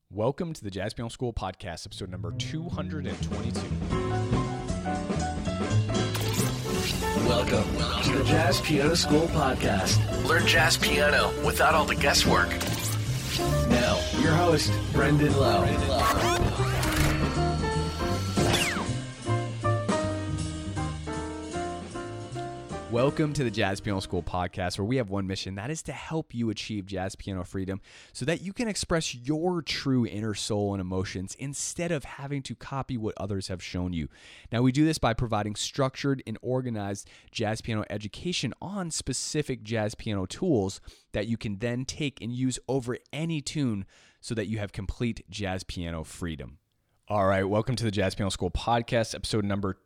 Welcome to the Jazz Piano School Podcast, episode number 222. Welcome to the Jazz Piano School Podcast. Learn jazz piano without all the guesswork. Now, your host, Brendan Lowe. Welcome to the Jazz Piano School Podcast, where we have one mission, that is to help you achieve jazz piano freedom so that you can express your true inner soul and emotions instead of having to copy what others have shown you. Now, we do this by providing structured and organized jazz piano education on specific jazz piano tools that you can then take and use over any tune so that you have complete jazz piano freedom. All right, welcome to the Jazz Piano School Podcast, episode number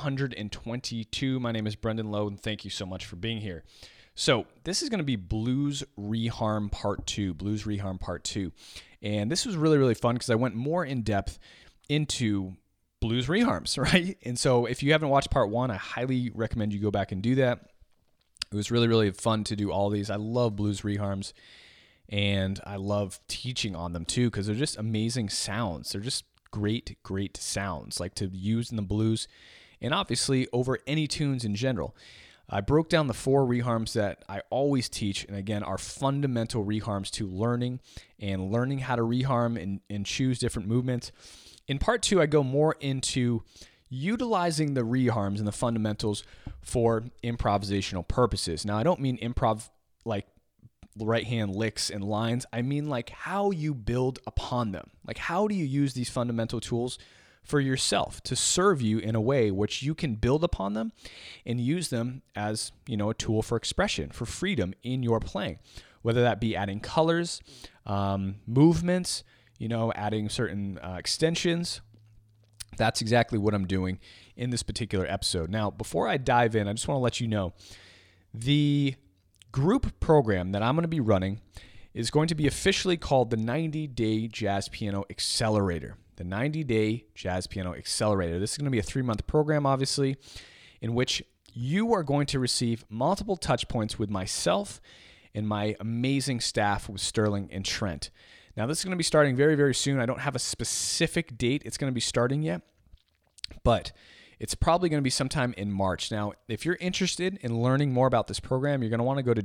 222. My name is Brendan Lowe, and thank you so much for being here. So this is going to be Blues Reharm Part 2, Blues Reharm Part 2. And this was really, really fun because I went more in depth into blues reharms, right? And so if you haven't watched Part 1, I highly recommend you go back and do that. It was really, really fun to do all these. I love blues reharms, and I love teaching on them too because they're just amazing sounds. They're just great sounds like to use in the blues and obviously over any tunes in general. I broke down the 4 reharms that I always teach, and again are fundamental reharms to learning how to reharm and choose different movements. In part 2, I go more into utilizing the reharms and the fundamentals for improvisational purposes. Now, I don't mean improv like right hand licks and lines. I mean like how you build upon them. Like how do you use these fundamental tools for yourself to serve you in a way which you can build upon them and use them as, a tool for expression, for freedom in your playing, whether that be adding colors, movements, adding certain extensions. That's exactly what I'm doing in this particular episode. Now, before I dive in, I just want to let you know the group program that I'm going to be running is going to be officially called the 90-Day Jazz Piano Accelerator. The 90-Day Jazz Piano Accelerator. This is going to be a 3-month program, obviously, in which you are going to receive multiple touch points with myself and my amazing staff with Sterling and Trent. Now, this is going to be starting very, very soon. I don't have a specific date it's going to be starting yet, but it's probably going to be sometime in March. Now, if you're interested in learning more about this program, you're going to want to go to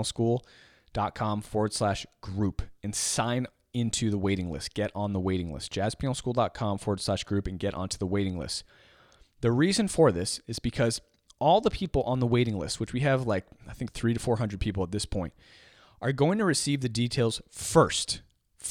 jazzpianoschool.com/group and sign into the waiting list. Get on the waiting list. jazzpianoschool.com/group and get onto the waiting list. The reason for this is because all the people on the waiting list, which we have I think 300 to 400 people at this point, are going to receive the details first,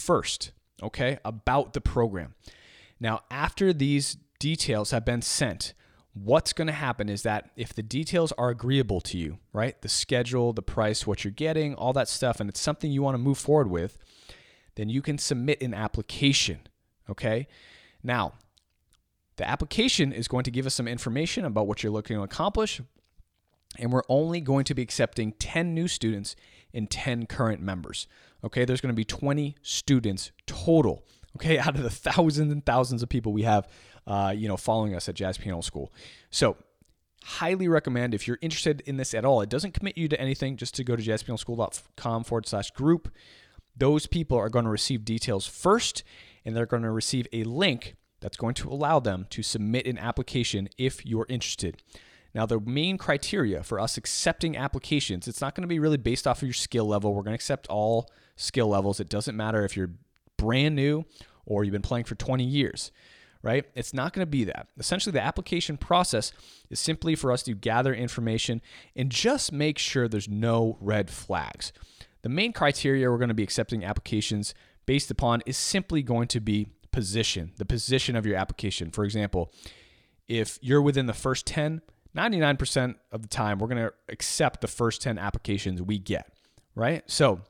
okay, about the program. Now, after these details have been sent, what's going to happen is that if the details are agreeable to you, right, the schedule, the price, what you're getting, all that stuff, and it's something you want to move forward with, then you can submit an application, okay? Now, the application is going to give us some information about what you're looking to accomplish, and we're only going to be accepting 10 new students and 10 current members, okay? There's going to be 20 students total, okay, out of the thousands and thousands of people we have following us at Jazz Piano School. So highly recommend if you're interested in this at all. It doesn't commit you to anything, just to go to jazzpianoschool.com/group. Those people are going to receive details first, and they're going to receive a link that's going to allow them to submit an application if you're interested. Now, the main criteria for us accepting applications, it's not going to be really based off of your skill level. We're going to accept all skill levels. It doesn't matter if you're brand new or you've been playing for 20 years. Right? It's not going to be that. Essentially, the application process is simply for us to gather information and just make sure there's no red flags. The main criteria we're going to be accepting applications based upon is simply going to be position, the position of your application. For example, if you're within the first 10, 99% of the time, we're going to accept the first 10 applications we get, right? So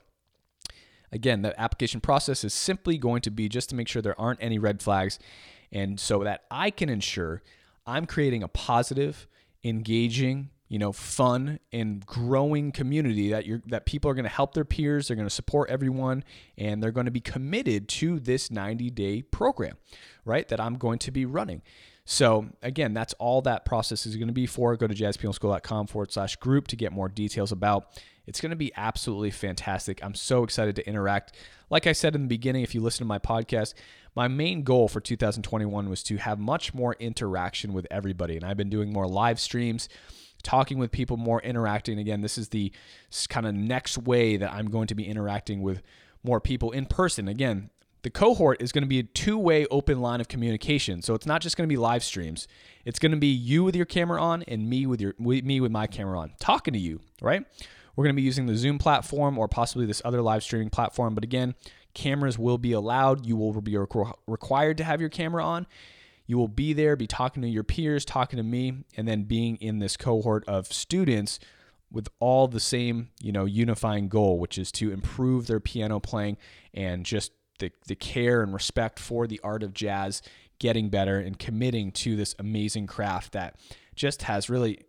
again, the application process is simply going to be just to make sure there aren't any red flags, and so that I can ensure I'm creating a positive, engaging, fun and growing community that people are going to help their peers, they're going to support everyone, and they're going to be committed to this 90-day program, right, that I'm going to be running. So again, that's all that process is going to be for. Go to jazzpianoschool.com/group to get more details about It's going to be absolutely fantastic. I'm so excited to interact. Like I said in the beginning, if you listen to my podcast, my main goal for 2021 was to have much more interaction with everybody. And I've been doing more live streams, talking with people more, interacting. Again, this is the kind of next way that I'm going to be interacting with more people in person. Again, the cohort is going to be a two-way open line of communication. So it's not just going to be live streams. It's going to be you with your camera on and me with my camera on, talking to you, right? We're going to be using the Zoom platform or possibly this other live streaming platform. But again, cameras will be allowed. You will be required to have your camera on. You will be there, be talking to your peers, talking to me, and then being in this cohort of students with all the same, unifying goal, which is to improve their piano playing and just the care and respect for the art of jazz, getting better and committing to this amazing craft that just has really,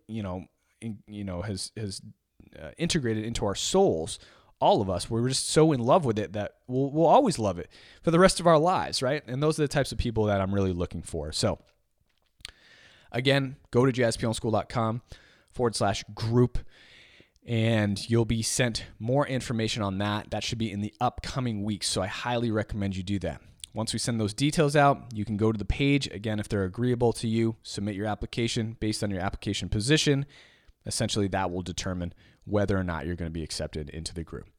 has integrated into our souls. All of us, we're just so in love with it that we'll always love it for the rest of our lives, right? And those are the types of people that I'm really looking for. So again, go to jazzpianoschool.com/group. And you'll be sent more information on that. That should be in the upcoming weeks. So I highly recommend you do that. Once we send those details out, you can go to the page. Again, if they're agreeable to you, submit your application based on your application position. Essentially, that will determine whether or not you're going to be accepted into the group.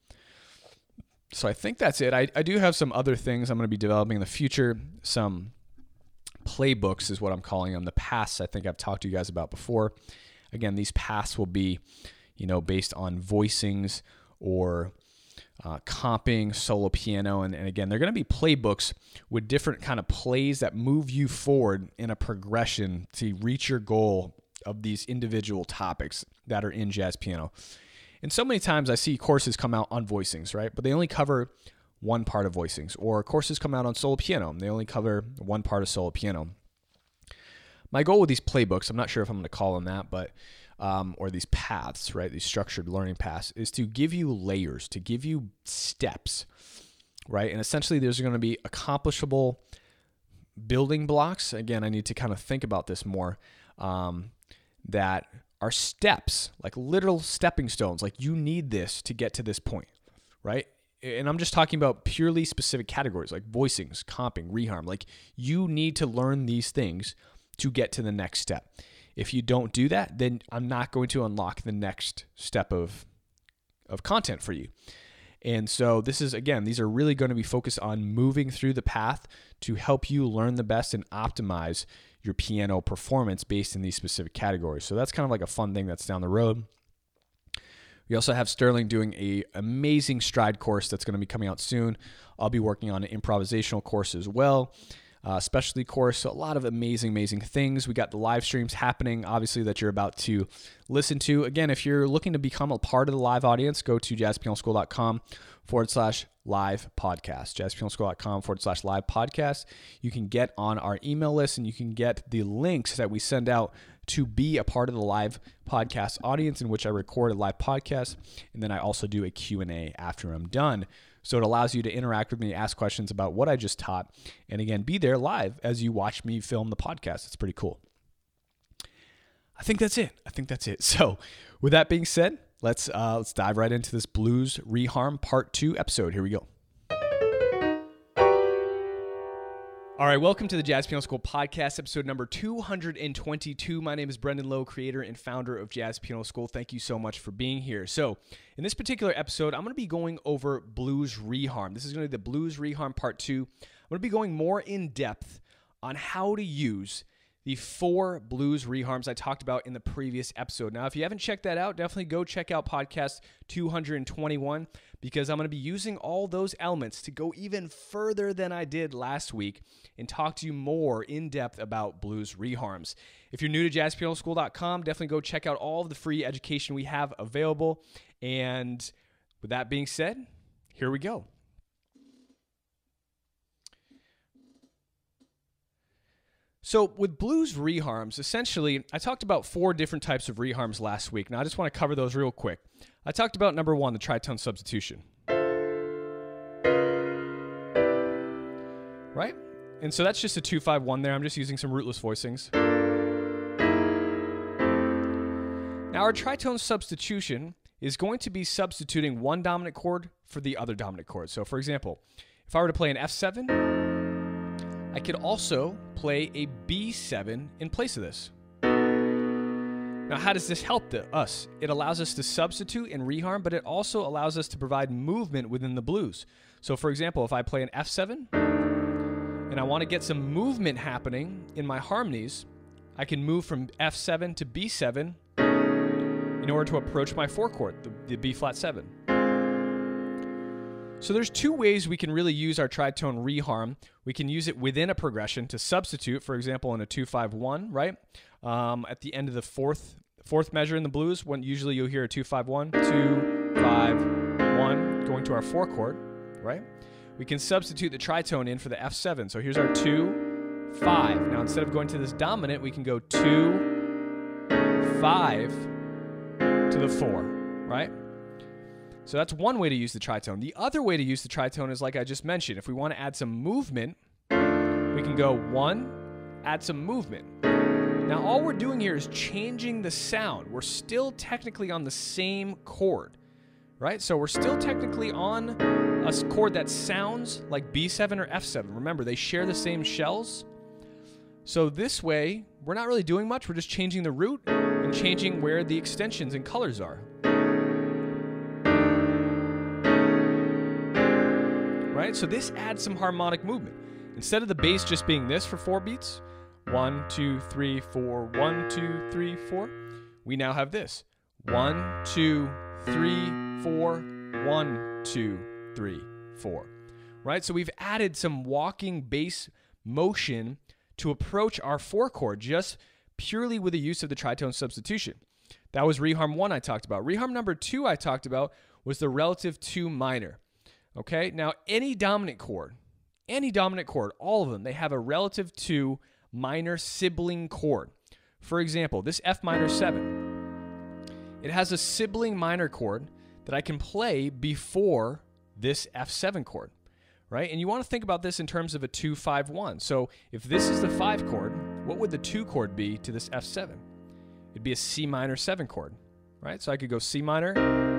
So I think that's it. I do have some other things I'm going to be developing in the future. Some playbooks is what I'm calling them. The paths I think I've talked to you guys about before. Again, these paths will be based on voicings or comping, solo piano. And again, they're going to be playbooks with different kind of plays that move you forward in a progression to reach your goal of these individual topics that are in jazz piano. And so many times I see courses come out on voicings, right? But they only cover one part of voicings. Or courses come out on solo piano and they only cover one part of solo piano. My goal with these playbooks, I'm not sure if I'm going to call them that, but or these paths, right? These structured learning paths, is to give you layers, to give you steps, right? And essentially there's going to be accomplishable building blocks. Again, I need to kind of think about this more, that are steps, like literal stepping stones. Like you need this to get to this point, right? And I'm just talking about purely specific categories like voicings, comping, reharm. Like you need to learn these things to get to the next step. If you don't do that, then I'm not going to unlock the next step of content for you. And so these are really going to be focused on moving through the path to help you learn the best and optimize your piano performance based in these specific categories. So that's kind of like a fun thing that's down the road. We also have Sterling doing an amazing stride course that's going to be coming out soon. I'll be working on an improvisational course as well. Specialty course, so a lot of amazing things. We got the live streams happening, obviously, that you're about to listen to. Again, if you're looking to become a part of the live audience, go to jazzpianoschool.com/live podcast. jazzpianoschool.com/live podcast. You can get on our email list and you can get the links that we send out to be a part of the live podcast audience in which I record a live podcast. And then I also do a Q&A after I'm done. So it allows you to interact with me, ask questions about what I just taught, and again, be there live as you watch me film the podcast. It's pretty cool. I think that's it. So with that being said, let's dive right into this Blues Reharm Part 2 episode. Here we go. All right, welcome to the Jazz Piano School Podcast, episode number 222. My name is Brendan Lowe, creator and founder of Jazz Piano School. Thank you so much for being here. So in this particular episode, I'm going to be going over Blues Reharm. This is going to be the Blues Reharm Part 2. I'm going to be going more in depth on how to use the 4 blues reharms I talked about in the previous episode. Now, if you haven't checked that out, definitely go check out podcast 221 because I'm going to be using all those elements to go even further than I did last week and talk to you more in depth about blues reharms. If you're new to jazzpianoschool.com, definitely go check out all of the free education we have available. And with that being said, here we go. So with blues reharms, essentially, I talked about 4 different types of reharms last week. Now, I just want to cover those real quick. I talked about number 1, the tritone substitution. Right? And so that's just a 2-5-1 there. I'm just using some rootless voicings. Now, our tritone substitution is going to be substituting one dominant chord for the other dominant chord. So for example, if I were to play an F7, I could also play a B7 in place of this. Now, how does this help us? It allows us to substitute and reharm, but it also allows us to provide movement within the blues. So for example, if I play an F7 and I want to get some movement happening in my harmonies, I can move from F7 to B7 in order to approach my 4 chord, the B flat 7. So there's two ways we can really use our tritone reharm. We can use it within a progression to substitute, for example, in a 2-5-1, right? At the end of the fourth measure in the blues, when usually you'll hear a 2-5-1, 2-5-1 going to our 4 chord, right? We can substitute the tritone in for the F7. So here's our 2-5. Now instead of going to this dominant, we can go 2-5 to the 4, right? So that's one way to use the tritone. The other way to use the tritone is like I just mentioned. If we want to add some movement, we can go 1, add some movement. Now all we're doing here is changing the sound. We're still technically on the same chord, right? So we're still technically on a chord that sounds like B7 or F7. Remember, they share the same shells. So this way, we're not really doing much. We're just changing the root and changing where the extensions and colors are. Right? So this adds some harmonic movement. Instead of the bass just being this for 4 beats, 1, 2, 3, 4, 1, 2, 3, 4, we now have this. 1, 2, 3, 4, 1, 2, 3, 4. Right? So we've added some walking bass motion to approach our 4 chord just purely with the use of the tritone substitution. That was reharm 1 I talked about. Reharm number 2 I talked about was the relative 2 minor. Okay, now any dominant chord, all of them, they have a relative 2 minor sibling chord. For example, this F minor 7, it has a sibling minor chord that I can play before this F7 chord, right? And you want to think about this in terms of a 2-5-1. So if this is the 5 chord, what would the 2 chord be to this F7? It'd be a C minor 7 chord, right? So I could go C minor,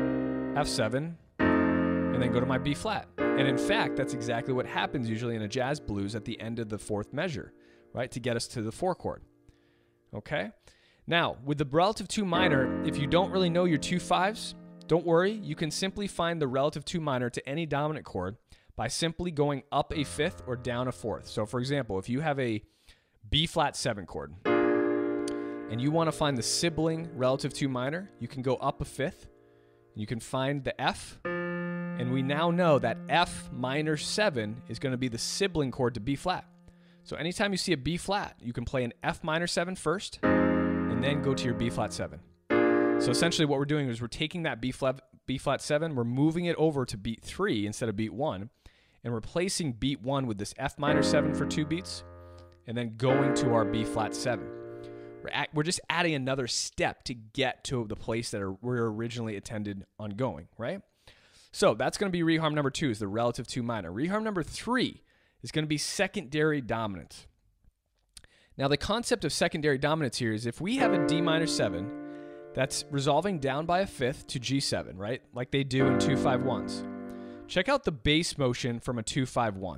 F7, and then go to my B flat. And in fact, that's exactly what happens usually in a jazz blues at the end of the 4th measure, right? To get us to the 4 chord. Okay? Now, with the relative 2 minor, if you don't really know your 2-5s, don't worry. You can simply find the relative 2 minor to any dominant chord by simply going up a 5th or down a 4th. So for example, if you have a B flat 7 chord and you want to find the sibling relative 2 minor, you can go up a 5th. You can find the F. And we now know that F minor 7 is going to be the sibling chord to B flat. So anytime you see a B flat, you can play an F minor 7 first, and then go to your B flat 7. So essentially what we're doing is we're taking that B flat 7, we're moving it over to beat 3 instead of beat 1, and replacing beat 1 with this F minor 7 for 2 beats, and then going to our B flat 7. We're just adding another step to get to the place that we're originally intended on going, right? So that's going to be reharm number 2, is the relative 2 minor. Reharm number 3 is going to be secondary dominant. Now the concept of secondary dominance here is if we have a D minor 7 that's resolving down by a 5th to G7, right? Like they do in 2-5-1s. Check out the bass motion from a 2-5-1.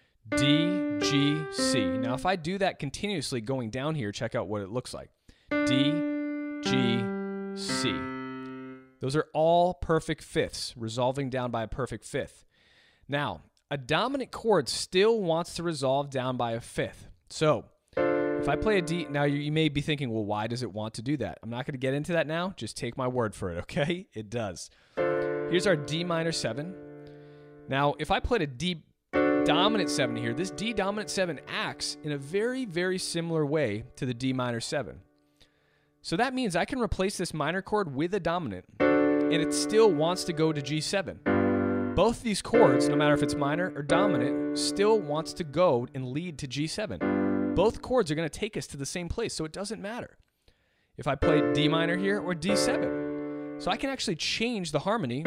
D, G, C. Now if I do that continuously going down here, check out what it looks like. D, G, C. Those are all perfect 5ths, resolving down by a perfect 5th. Now, a dominant chord still wants to resolve down by a 5th. So, if I play a D, now you may be thinking, well, why does it want to do that? I'm not going to get into that now. Just take my word for it, okay? It does. Here's our D minor 7. Now, if I played a D dominant 7 here, this D dominant 7 acts in a very, very similar way to the D minor 7. So that means I can replace this minor chord with a dominant, and it still wants to go to G7. Both these chords, no matter if it's minor or dominant, still wants to go and lead to G7. Both chords are going to take us to the same place, so it doesn't matter if I play D minor here or D7. So I can actually change the harmony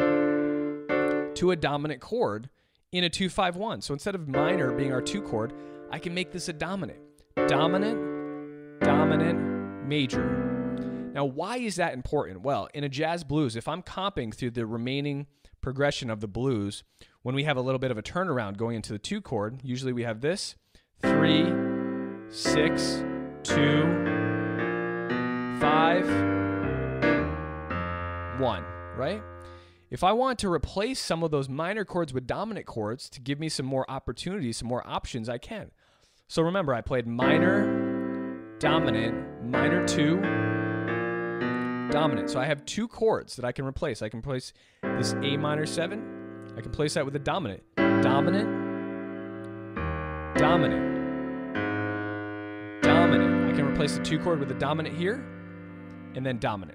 to a dominant chord in a 2-5-1. So instead of minor being our 2 chord, I can make this a dominant. Dominant, dominant, major. Now, why is that important? Well, in a jazz blues, if I'm comping through the remaining progression of the blues, when we have a little bit of a turnaround going into the 2 chord, usually we have this 3, 6, 2, 5, 1, right? If I want to replace some of those minor chords with dominant chords to give me some more opportunities, some more options, I can. So remember, I played minor, dominant, minor 2, dominant. So I have 2 chords that I can replace. I can replace this A minor 7. I can place that with a dominant. Dominant, dominant, dominant. I can replace the 2 chord with a dominant here, and then dominant.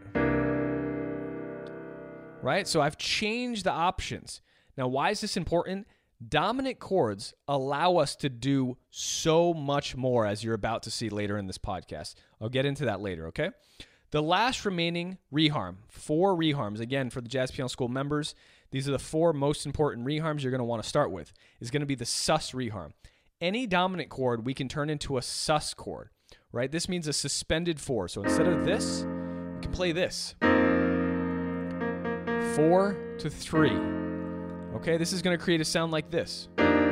Right? So I've changed the options. Now, why is this important? Dominant chords allow us to do so much more, as you're about to see later in this podcast. I'll get into that later, okay? The last remaining reharm, 4 reharms, again, for the Jazz Piano School members, these are the 4 most important reharms you're going to want to start with, is going to be the sus reharm. Any dominant chord we can turn into a sus chord, right? This means a suspended 4. So instead of this, we can play this. 4 to 3. Okay, this is going to create a sound like this.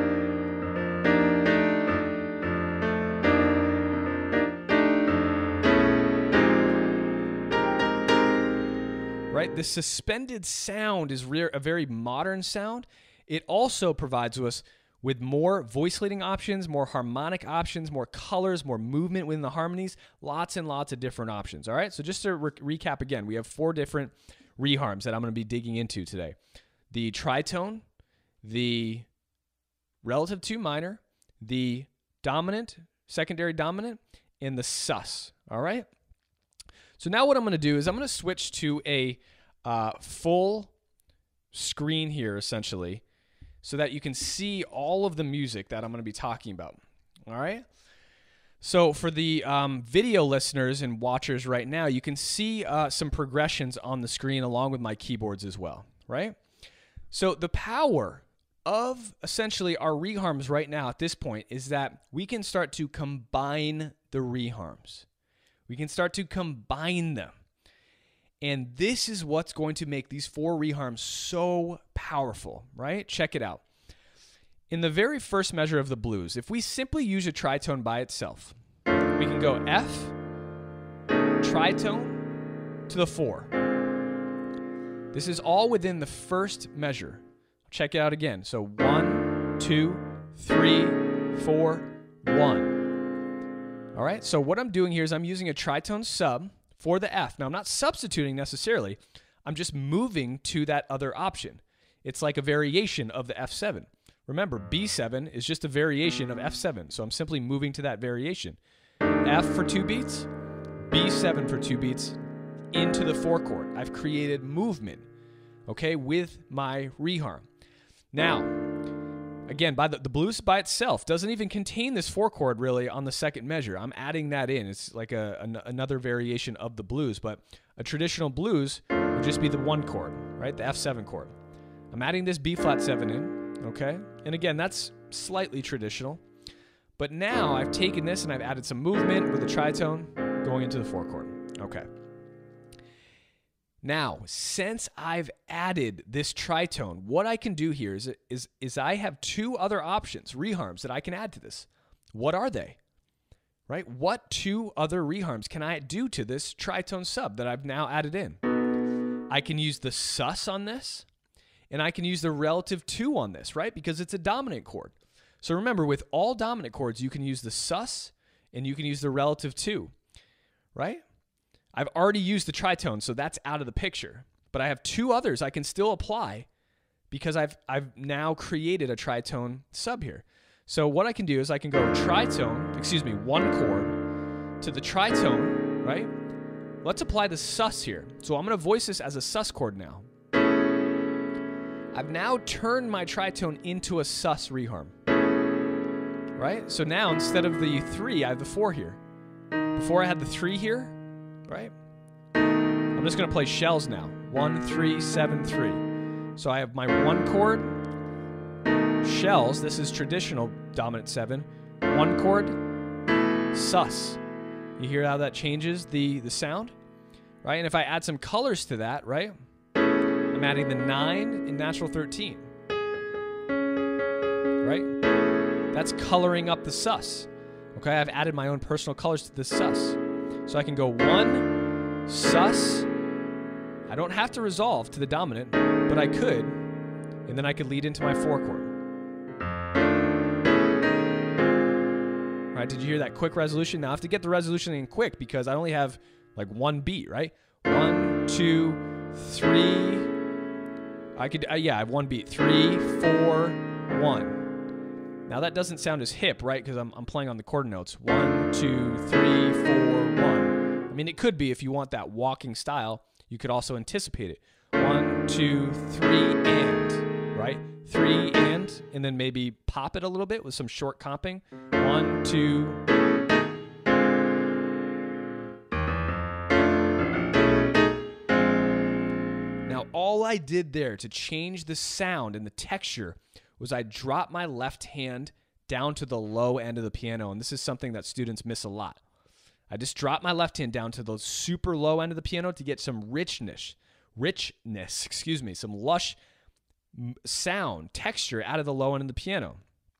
Right? The suspended sound is a very modern sound. It also provides us with more voice leading options, more harmonic options, more colors, more movement within the harmonies, lots and lots of different options. All right, so just to recap again, we have 4 different reharms that I'm going to be digging into today. The tritone, the relative 2 minor, the dominant, secondary dominant, and the sus. All right? So now what I'm going to do is I'm going to switch to a full screen here, essentially, so that you can see all of the music that I'm going to be talking about. All right? So for the video listeners and watchers right now, you can see some progressions on the screen along with my keyboards as well, right? So the power of essentially our reharms right now at this point is that we can start to combine the reharms. We can start to combine them. And this is what's going to make these 4 reharms so powerful, right? Check it out. In the very first measure of the blues, if we simply use a tritone by itself, we can go F, tritone to the 4. This is all within the first measure. Check it out again. So 1, 2, 3, 4, 1. All right, so what I'm doing here is I'm using a tritone sub for the F. Now, I'm not substituting necessarily. I'm just moving to that other option. It's like a variation of the F7. Remember, B7 is just a variation of F7, so I'm simply moving to that variation. F for 2 beats, B7 for 2 beats, into the 4 chord. I've created movement, okay, with my reharm. Now, again, by the blues by itself doesn't even contain this 4 chord really on the second measure. I'm adding that in. It's like another variation of the blues, but a traditional blues would just be the 1 chord, right, the F7 chord. I'm adding this B flat 7 in. Okay, and again, that's slightly traditional. But now I've taken this and I've added some movement with the tritone going into the 4 chord. Okay. Now, since I've added this tritone, what I can do here is I have 2 other options, reharms, that I can add to this. What are they? Right? What 2 other reharms can I do to this tritone sub that I've now added in? I can use the sus on this. And I can use the relative 2 on this, right? Because it's a dominant chord. So remember, with all dominant chords, you can use the sus and you can use the relative 2, right? I've already used the tritone, so that's out of the picture. But I have 2 others I can still apply because I've now created a tritone sub here. So what I can do is I can go 1 chord to the tritone, right? Let's apply the sus here. So I'm going to voice this as a sus chord now. I've now turned my tritone into a sus reharm, right? So now instead of the 3, I have the 4 here. Before I had the 3 here, right? I'm just going to play shells now. 1, 3, 7, 3. So I have my 1 chord, shells. This is traditional dominant 7. 1 chord, sus. You hear how that changes the sound, right? And if I add some colors to that, right, I'm adding the 9 in natural 13, right? That's coloring up the sus. Okay, I've added my own personal colors to this sus. So I can go 1, sus. I don't have to resolve to the dominant, but I could, and then I could lead into my 4 chord. All right, did you hear that quick resolution? Now I have to get the resolution in quick because I only have like 1 beat, right? 1, 2, 3. I could, I have 1 beat. 3, 4, 1. Now that doesn't sound as hip, right? Because I'm playing on the chord notes. 1, 2, 3, 4, 1. I mean, it could be if you want that walking style. You could also anticipate it. 1, 2, 3, and, right? 3 and then maybe pop it a little bit with some short comping. 1, 2. Now, all I did there to change the sound and the texture was I dropped my left hand down to the low end of the piano, and this is something that students miss a lot. I just dropped my left hand down to the super low end of the piano to get some richness, some lush sound, texture out of the low end of the piano.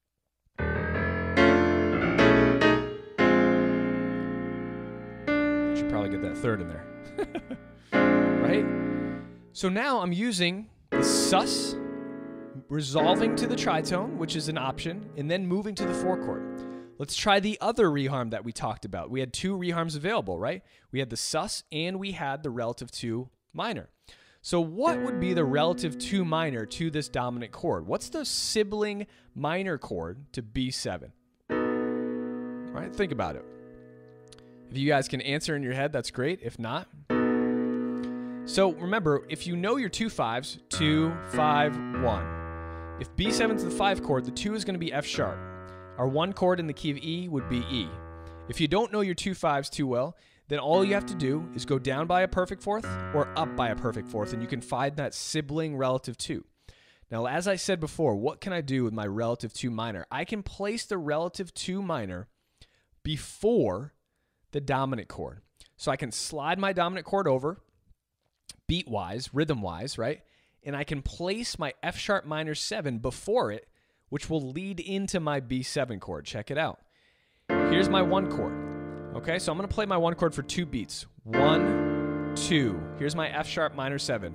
Should probably get that third in there. Right? So now I'm using the sus, resolving to the tritone, which is an option, and then moving to the 4 chord. Let's try the other reharm that we talked about. We had 2 reharms available, right? We had the sus and we had the relative 2 minor. So what would be the relative 2 minor to this dominant chord? What's the sibling minor chord to B7? All right, think about it. If you guys can answer in your head, that's great. If not, so remember, if you know your 2 5s, 2, 5, 1. If B7's the 5 chord, the 2 is going to be F sharp. Our 1 chord in the key of E would be E. If you don't know your 2 5s too well, then all you have to do is go down by a perfect fourth or up by a perfect fourth, and you can find that sibling relative 2. Now, as I said before, what can I do with my relative 2 minor? I can place the relative 2 minor before the dominant chord. So I can slide my dominant chord over, beat-wise, rhythm-wise, right? And I can place my F sharp minor 7 before it, which will lead into my B7 chord. Check it out. Here's my 1 chord. Okay, so I'm going to play my 1 chord for 2 beats. 1, 2. Here's my F sharp minor 7.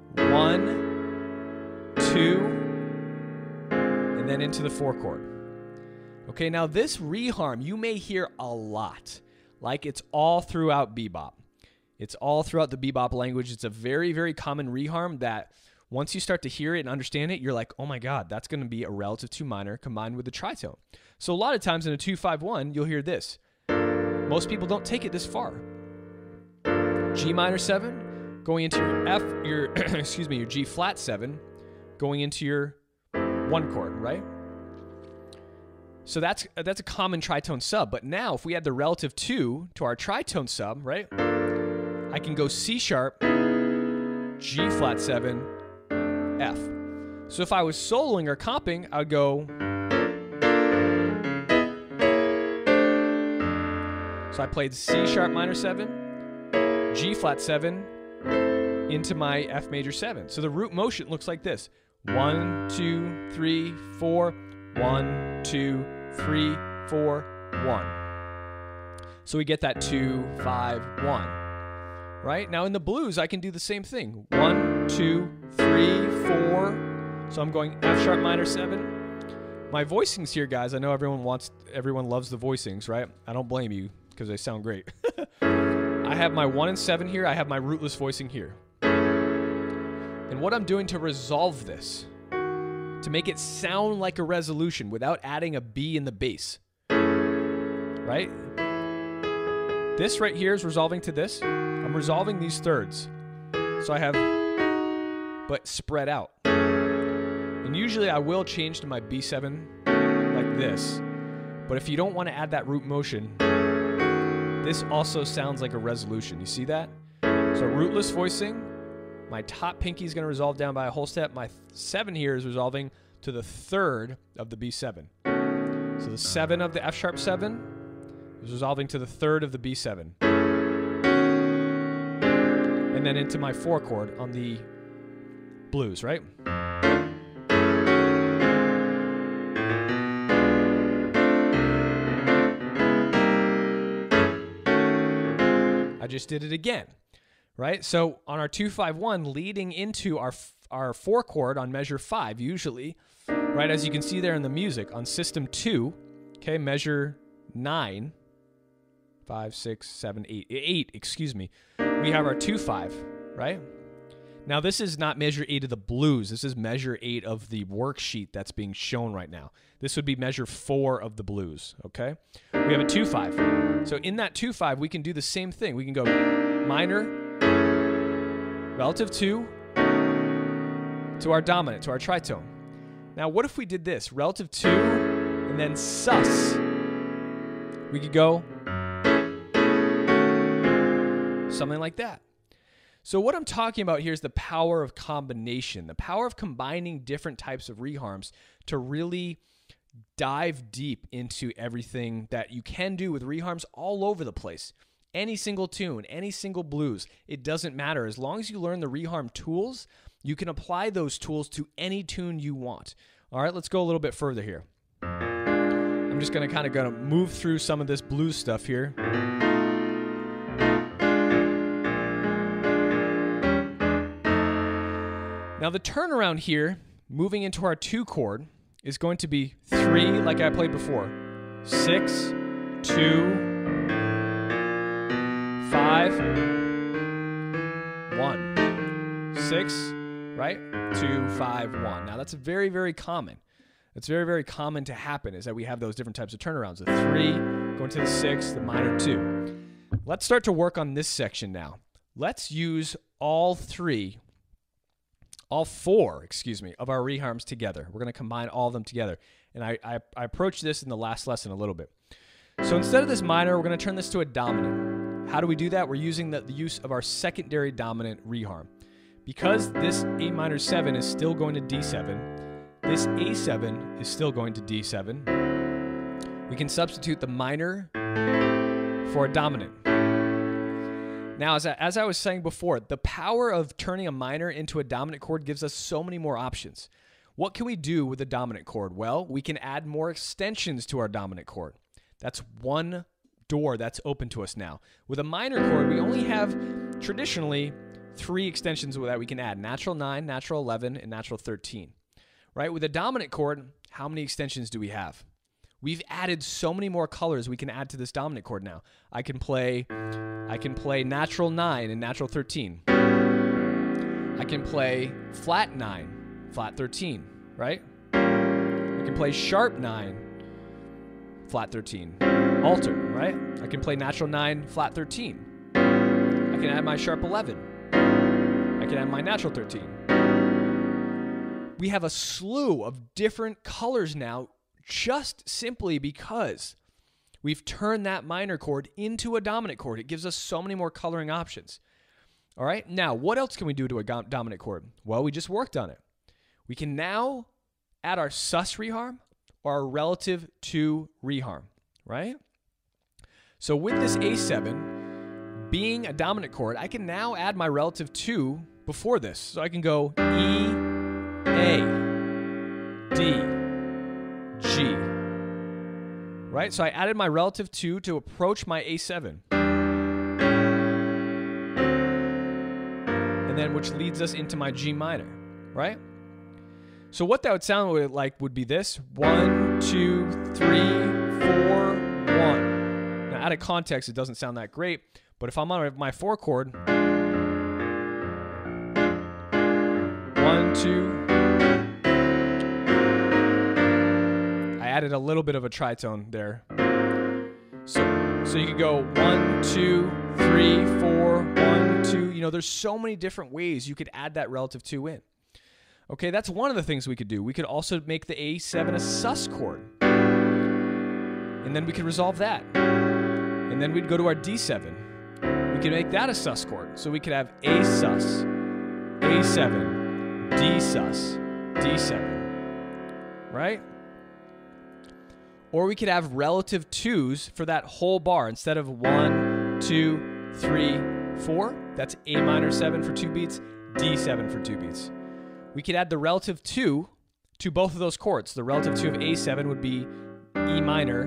1, 2, and then into the 4 chord. Okay, now this reharm you may hear a lot, like it's all throughout bebop. It's all throughout the bebop language. It's a very, very common reharm that once you start to hear it and understand it, you're like, oh my God, that's going to be a relative 2 minor combined with the tritone. So a lot of times in a 2-5-1, you'll hear this. Most people don't take it this far. G minor 7 going into your F, your your G flat 7 going into your 1 chord, right? So that's a common tritone sub. But now if we add the relative 2 to our tritone sub, right? I can go C sharp, G flat 7, F. So if I was soloing or comping, I would go. So I played C sharp minor 7, G flat 7 into my F major 7. So the root motion looks like this. 1, 2, 3, 4, 1, 2, 3, 4, 1. So we get that 2, 5, 1. Right? Now in the blues, I can do the same thing. 1, 2, 3, 4. So I'm going F sharp minor 7. My voicings here, guys, I know everyone loves the voicings, right? I don't blame you because they sound great. I have my 1 and 7 here. I have my rootless voicing here. And what I'm doing to resolve this, to make it sound like a resolution without adding a B in the bass, right? This right here is resolving to this. I'm resolving these thirds. So I have, but spread out. And usually I will change to my B7 like this. But if you don't want to add that root motion, this also sounds like a resolution. You see that? So rootless voicing, my top pinky is going to resolve down by a whole step. My 7 here is resolving to the 3rd of the B7. So the 7 of the F sharp 7 is resolving to the 3rd of the B7. and then into my 4 chord on the blues, right? I just did it again, right? So on our 2-5-1, leading into our 4 chord on measure 5, usually, right? As you can see there in the music on system 2, okay, measure 9, 5, 6, 7, 8, excuse me. We have our 2-5, right? Now this is not measure 8 of the blues. This is measure 8 of the worksheet that's being shown right now. This would be measure 4 of the blues, okay? We have a 2-5. So in that 2-5, we can do the same thing. We can go minor, relative 2, to our dominant, to our tritone. Now what if we did this? Relative 2, and then sus. We could go something like that. So what I'm talking about here is the power of combination, the power of combining different types of reharms to really dive deep into everything that you can do with reharms all over the place. Any single tune, any single blues, it doesn't matter. As long as you learn the reharm tools, you can apply those tools to any tune you want. All right, let's go a little bit further here. I'm just going to move through some of this blues stuff here. Now the turnaround here, moving into our 2 chord, is going to be 3, like I played before. 6, 2, 5, 1. 6, right? 2, 5, 1. Now that's very, very common. It's very, very common to happen, is that we have those different types of turnarounds. The 3, going to the 6, the minor 2. Let's start to work on this section now. Let's use all 4, of our reharms together. We're going to combine all of them together. And I approached this in the last lesson a little bit. So instead of this minor, we're going to turn this to a dominant. How do we do that? We're using the use of our secondary dominant reharm. Because this A minor 7 is still going to D7, this A7 is still going to D7, we can substitute the minor for a dominant. Now, as I was saying before, the power of turning a minor into a dominant chord gives us so many more options. What can we do with a dominant chord? Well, we can add more extensions to our dominant chord. That's one door that's open to us now. With a minor chord, we only have traditionally 3 extensions that we can add: natural 9, natural 11, and natural 13. Right? With a dominant chord, how many extensions do we have? We've added so many more colors we can add to this dominant chord now. I can play natural 9 and natural 13. I can play flat 9, flat 13, right? I can play sharp 9, flat 13, alter, right? I can play natural 9, flat 13. I can add my sharp 11. I can add my natural 13. We have a slew of different colors now, just simply because we've turned that minor chord into a dominant chord. It gives us so many more coloring options. All right, now what else can we do to a dominant chord? Well, we just worked on it. We can now add our sus reharm or our relative 2 reharm, right? So with this A7 being a dominant chord, I can now add my relative 2 before this. So I can go E, A, D, G, right? So I added my relative 2 to approach my A7. And then which leads us into my G minor, right? So what that would sound like would be this: 1, 2, 3, 4, 1. Now out of context, it doesn't sound that great, but if I'm on my 4 chord, 1, 2, I added a little bit of a tritone there. So you could go 1, 2, 3, 4, 1, 2. You know, there's so many different ways you could add that relative 2 in. Okay, that's one of the things we could do. We could also make the A7 a sus chord. And then we could resolve that. And then we'd go to our D7. We could make that a sus chord. So we could have A sus, A7, D sus, D7. Right? Or we could have relative 2s for that whole bar instead of 1, 2, 3, 4, that's A minor 7 for 2 beats, D7 for 2 beats. We could add the relative 2 to both of those chords. The relative 2 of A7 would be E minor,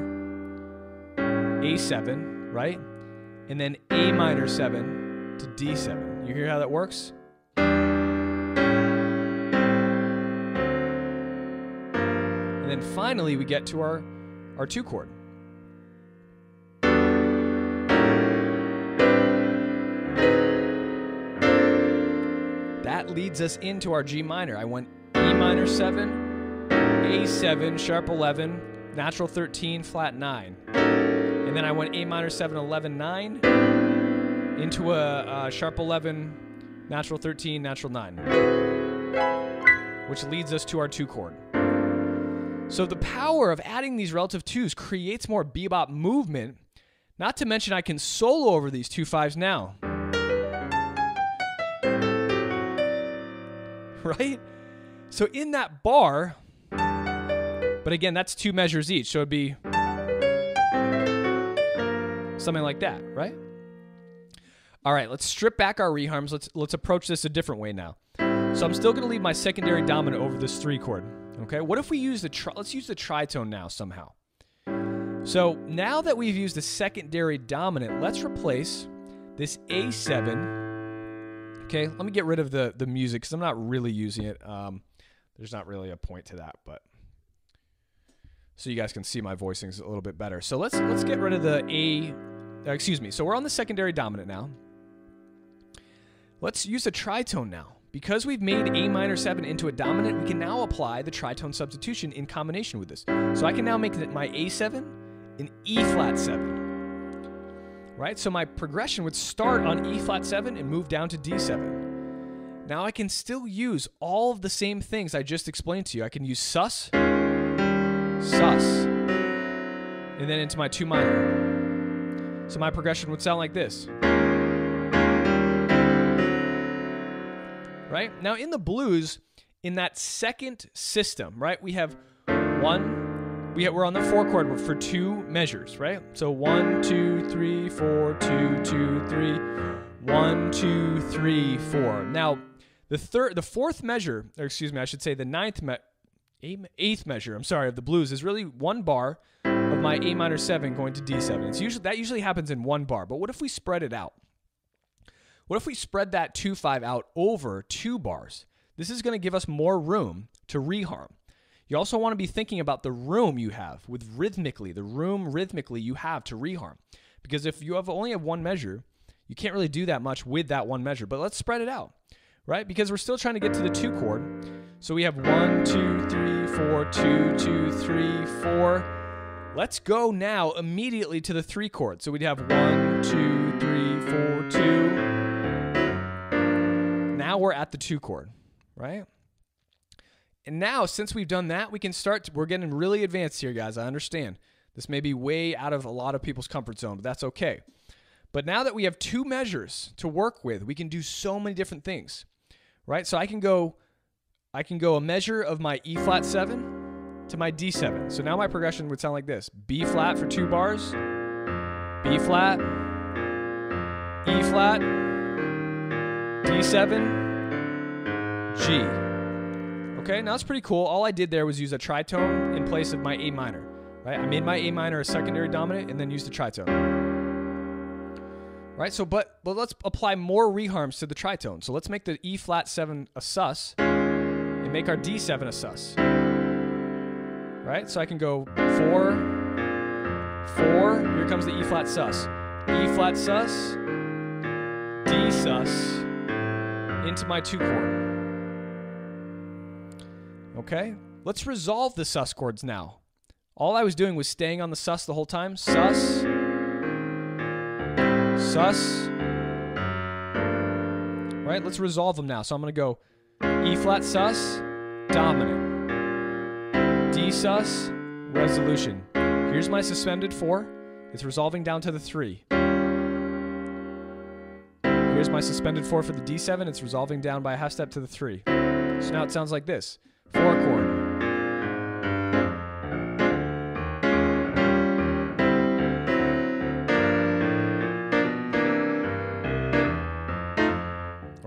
A7, right? And then A minor 7 to D7. You hear how that works? And then finally we get to our 2 chord. That leads us into our G minor. I went E minor 7, A7, sharp 11, natural 13, flat 9. And then I went A minor 7, 11, 9 into a sharp 11, natural 13, natural 9, which leads us to our 2 chord. So the power of adding these relative 2s creates more bebop movement, not to mention I can solo over these 2 5s now. Right? So in that bar, but again, that's 2 measures each, so it'd be something like that, right? All right, let's strip back our reharms. Let's approach this a different way now. So I'm still going to leave my secondary dominant over this 3 chord. Okay, what if we use let's use the tritone now somehow. So now that we've used the secondary dominant, let's replace this A7. Okay, let me get rid of the music because I'm not really using it. There's not really a point to that, but so you guys can see my voicings a little bit better. So let's get rid of the So we're on the secondary dominant now. Let's use a tritone now. Because we've made A minor 7 into a dominant, we can now apply the tritone substitution in combination with this. So I can now make my A7 an E flat 7. Right? So my progression would start on E flat 7 and move down to D7. Now I can still use all of the same things I just explained to you. I can use sus, and then into my 2 minor. So my progression would sound like this. Right? Now in the blues, in that second system, right, we have we're on the 4 chord for 2 measures, right? So 1, 2, 3, 4, 2, 2, 3, 1, 2, 3, 4. Now the 4th measure, or excuse me, I should say the 8th measure, of the blues is really 1 bar of my A minor 7 going to D7. That usually happens in 1 bar, but what if we spread it out? What if we spread that 2-5 out over 2 bars? This is going to give us more room to reharm. You also want to be thinking about the room you have the room rhythmically you have to reharm. Because if you only have 1 measure, you can't really do that much with that 1 measure. But let's spread it out, right? Because we're still trying to get to the 2 chord. So we have 1, 2, 3, 4, 2, 2, 3, 4. Let's go now immediately to the 3 chord. So we'd have 1, 2, 3, 4, 2. Now we're at the 2 chord, right? And now, since we've done that, we can we're getting really advanced here, guys. I understand. This may be way out of a lot of people's comfort zone, but that's okay. But now that we have 2 measures to work with, we can do so many different things, right? So I can go a measure of my E flat 7 to my D7. So now my progression would sound like this. B flat for 2 bars, B flat, E flat, D7, G. Okay, now that's pretty cool. All I did there was use a tritone in place of my A minor, right? I made my A minor a secondary dominant and then used a tritone. Right, so but let's apply more reharms to the tritone. So let's make the E flat 7 a sus and make our D7 a sus. Right, so I can go 4, 4, here comes the E flat sus. E flat sus, D sus, into my 2 chord. Okay, let's resolve the sus chords now. All I was doing was staying on the sus the whole time. Sus, sus. Right, let's resolve them now. So I'm going to go E flat sus, dominant. D sus, resolution. Here's my suspended 4. It's resolving down to the 3. Here's my suspended 4 for the D7. It's resolving down by a half step to the 3. So now it sounds like this. 4 chord.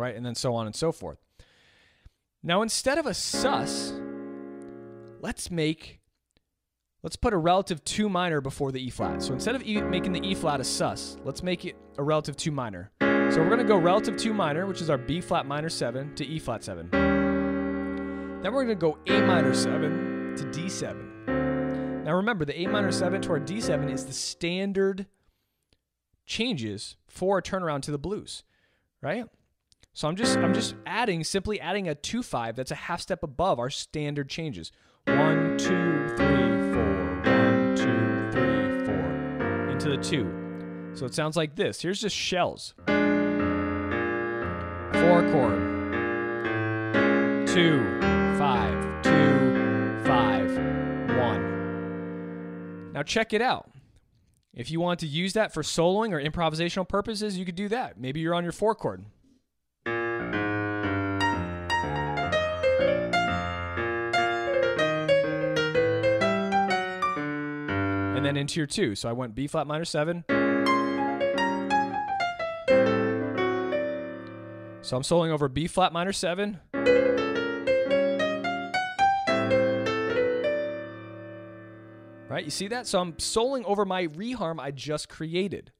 right? And then so on and so forth. Now, instead of a sus, let's put a relative 2 minor before the E flat. So instead of making the E flat a sus, let's make it a relative 2 minor. So we're going to go relative 2 minor, which is our B flat minor 7 to E flat 7. Then we're going to go A minor 7 to D7. Now remember, the A minor 7 to our D7 is the standard changes for a turnaround to the blues, right? So I'm just simply adding a 2/5 that's a half step above our standard changes. 1, 2, 3, 4. 1, 2, 3, 4. Into the 2. So it sounds like this. Here's just shells. 4 chord. 2, 5, 2, 5, 1. Now check it out. If you want to use that for soloing or improvisational purposes, you could do that. Maybe you're on your 4 chord. And then into your 2. So I went B flat minor 7. So I'm soloing over B flat minor 7. Right? You see that? So I'm soloing over my reharm I just created.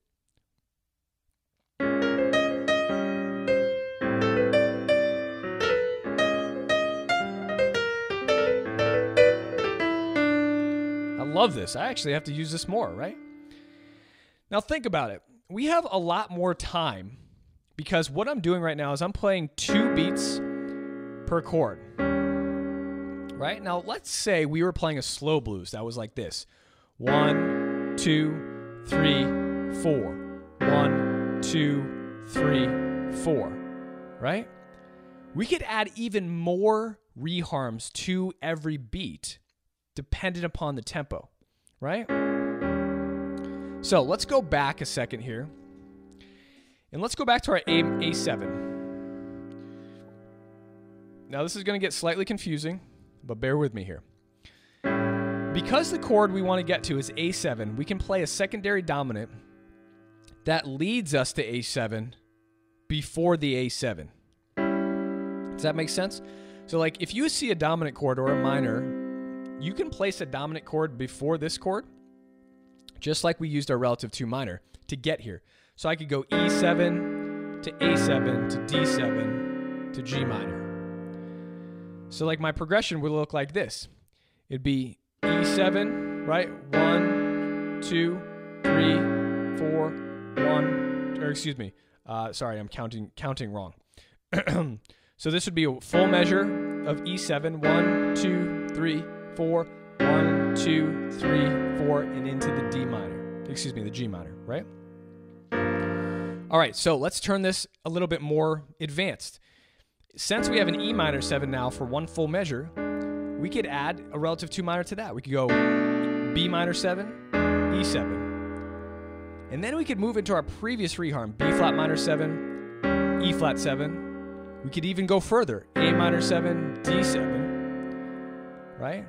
Love this. I actually have to use this more, right? Now think about it. We have a lot more time because what I'm doing right now is I'm playing 2 beats per chord, right? Now let's say we were playing a slow blues that was like this. 1, 2, 3, 4. 1, 2, 3, 4, right? We could add even more reharms to every beat dependent upon the tempo, right? So let's go back a second here. And let's go back to our A7. Now this is going to get slightly confusing, but bear with me here. Because the chord we want to get to is A7, we can play a secondary dominant that leads us to A7 before the A7. Does that make sense? So like if you see a dominant chord or a minor, you can place a dominant chord before this chord, just like we used our relative 2 minor to get here. So I could go E7 to A7 to D7 to G minor. So like my progression would look like this. It'd be E7, right? 1, 2, 3, 4, 1, or excuse me. Sorry, I'm counting wrong. So this would be a full measure of E7, 1, 2, 3, 4, 1, 2, 3, 4, and into the D minor. Excuse me, the G minor, right? All right, so let's turn this a little bit more advanced. Since we have an E minor 7 now for one full measure, we could add a relative 2 minor to that. We could go B minor 7, E7. And then we could move into our previous reharm, B flat minor 7, E flat 7. We could even go further, A minor 7, D7, right?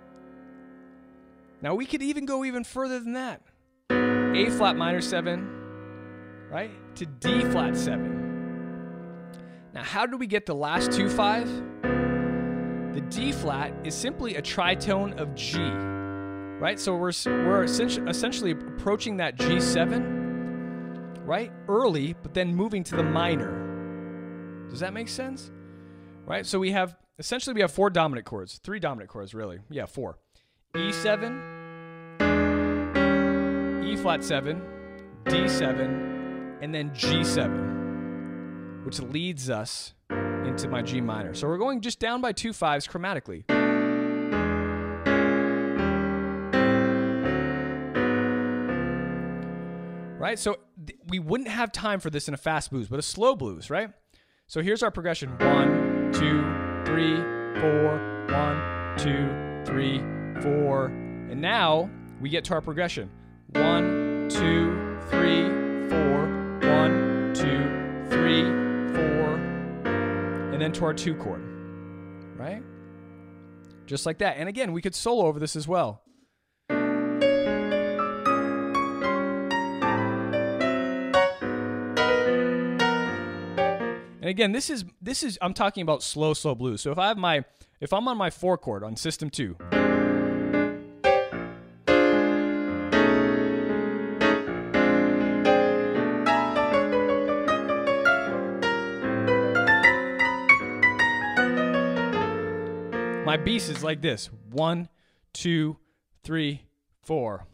Now we could even go even further than that. A flat minor 7, right, to D flat 7. Now how do we get the last 2/5? The D flat is simply a tritone of G, right? So we're essentially approaching that G7, right, early, but then moving to the minor. Does that make sense? Right? So we have 4 dominant chords, 3 dominant chords really. Yeah, 4. E7, E flat 7, D7, and then G7, which leads us into my G minor. So we're going just down by 2 5s chromatically. Right? So we wouldn't have time for this in a fast blues, but a slow blues, right? So here's our progression. 1, 2, 3, 4, 1, 2, 3, 4. And now we get to our progression. 1, 2, 3, 4, 1, 2, 3, 4, and then to our 2 chord, right? Just like that. And again, we could solo over this as well. And again, this is I'm talking about slow blues. So if I'm on my 4 chord on system 2, my beats is like this: 1, 2, 3, 4.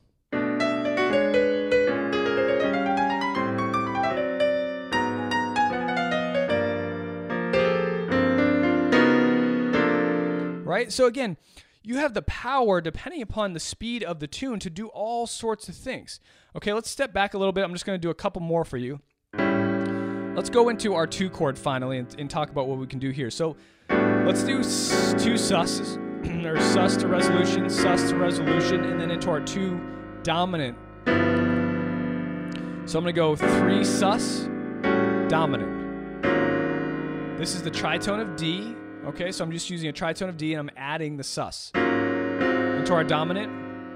Right? So again, you have the power, depending upon the speed of the tune, to do all sorts of things. Okay, let's step back a little bit. I'm just going to do a couple more for you. Let's go into our 2 chord finally and talk about what we can do here. So let's do 2 sus's, or sus to resolution, and then into our 2 dominant. So I'm going to go 3 sus, dominant. This is the tritone of D. Okay, so I'm just using a tritone of D and I'm adding the sus into our dominant.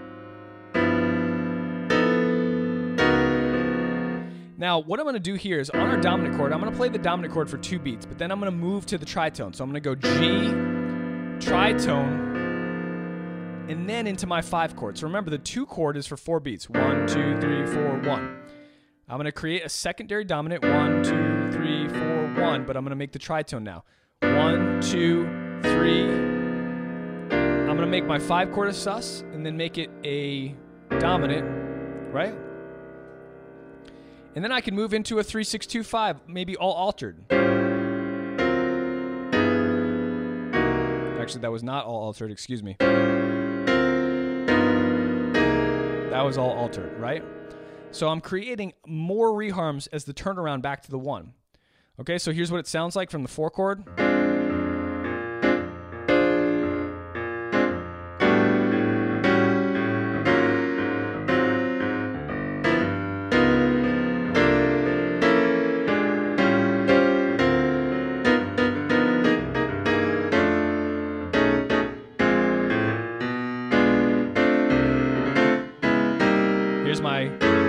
Now, what I'm going to do here is on our dominant chord, I'm going to play the dominant chord for 2 beats, but then I'm going to move to the tritone. So I'm going to go G, tritone, and then into my 5 chord. So remember, the 2 chord is for 4 beats. 1, 2, 3, 4, 1. I'm going to create a secondary dominant, 1, 2, 3, 4, 1, but I'm going to make the tritone now. 1, 2, 3. I'm going to make my 5 chord a sus and then make it a dominant, right? And then I can move into a 3, 6, 2, 5, maybe all altered. Actually, that was not all altered, excuse me. That was all altered, right? So I'm creating more reharms as the turnaround back to the 1. Okay, so here's what it sounds like from the 4 chord. Here's my...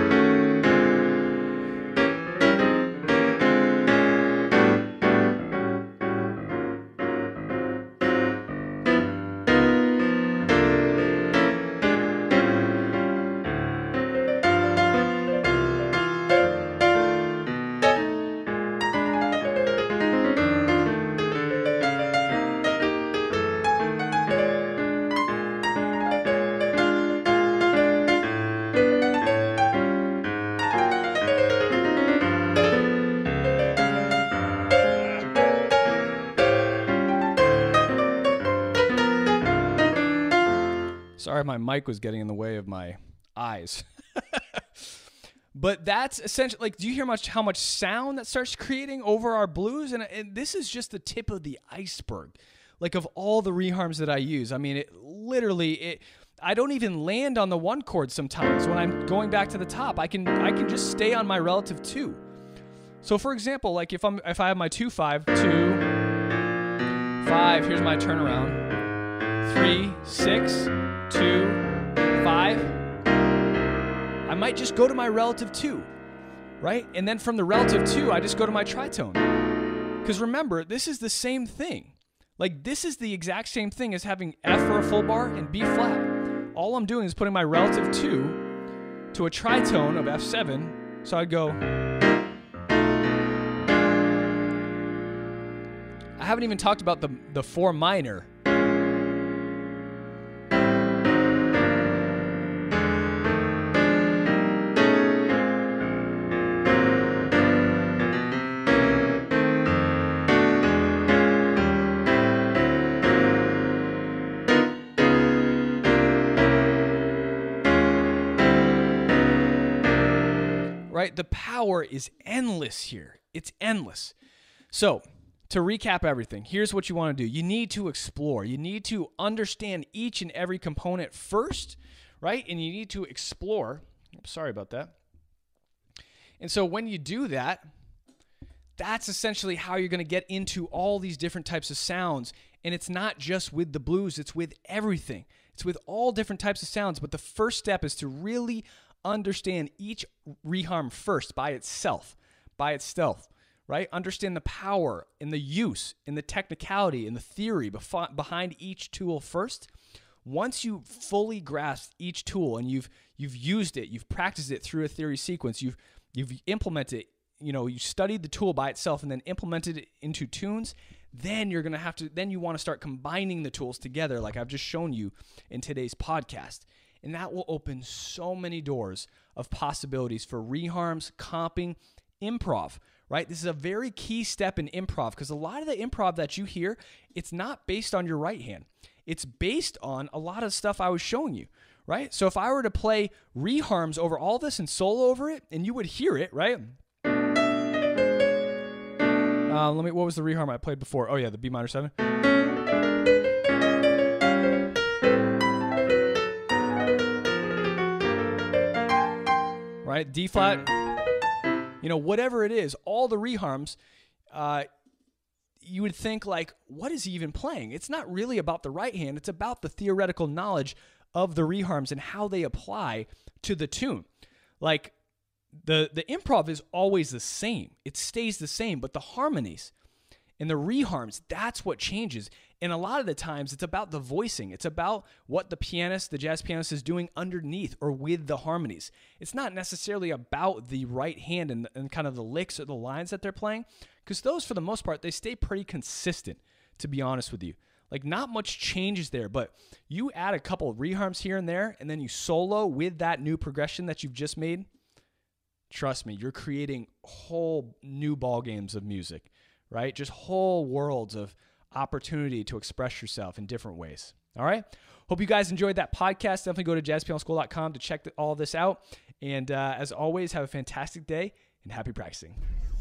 Sorry, my mic was getting in the way of my eyes. But that's essentially, like, do you hear how much sound that starts creating over our blues? And this is just the tip of the iceberg, like, of all the reharms that I use. I mean, I don't even land on the 1 chord sometimes. When I'm going back to the top, I can just stay on my relative 2. So for example, like if I have my 2 5 2 5, here's my turnaround. 3 6 2 5. I might just go to my relative 2, right? And then from the relative 2, I just go to my tritone. Because remember, this is the same thing. Like, this is the exact same thing as having F for a full bar and B flat. All I'm doing is putting my relative 2 to a tritone of F7. So I'd go... I haven't even talked about the 4 minor. Right? The power is endless here. It's endless. So, to recap everything, here's what you want to do. You need to explore. You need to understand each and every component first, right? And you need to explore. Sorry about that. And so when you do that, that's essentially how you're going to get into all these different types of sounds. And it's not just with the blues, it's with everything. It's with all different types of sounds. But the first step is to really understand each reharm first by itself, right? Understand the power and the use and the technicality and the theory behind each tool first. Once you fully grasp each tool and you've used it, you've practiced it through a theory sequence, you've implemented it, you studied the tool by itself and then implemented it into tunes, then you want to start combining the tools together like I've just shown you in today's podcast. And that will open so many doors of possibilities for reharms, comping, improv, right? This is a very key step in improv because a lot of the improv that you hear, it's not based on your right hand. It's based on a lot of stuff I was showing you, right? So if I were to play reharms over all this and solo over it, and you would hear it, right? What was the reharm I played before? Oh yeah, the B minor 7. Right? D flat. Whatever it is, all the reharms, you would think like, what is he even playing? It's not really about the right hand. It's about the theoretical knowledge of the reharms and how they apply to the tune. Like the improv is always the same. It stays the same, but the harmonies and the reharms, that's what changes. And a lot of the times it's about the voicing. It's about what the jazz pianist is doing underneath or with the harmonies. It's not necessarily about the right hand and kind of the licks or the lines that they're playing, because those, for the most part, they stay pretty consistent, to be honest with you. Like, not much changes there, but you add a couple of reharms here and there, and then you solo with that new progression that you've just made. Trust me, you're creating whole new ball games of music, right? Just whole worlds of opportunity to express yourself in different ways. All right. Hope you guys enjoyed that podcast. Definitely go to jazzpianoschool.com to check all this out. And as always, have a fantastic day and happy practicing.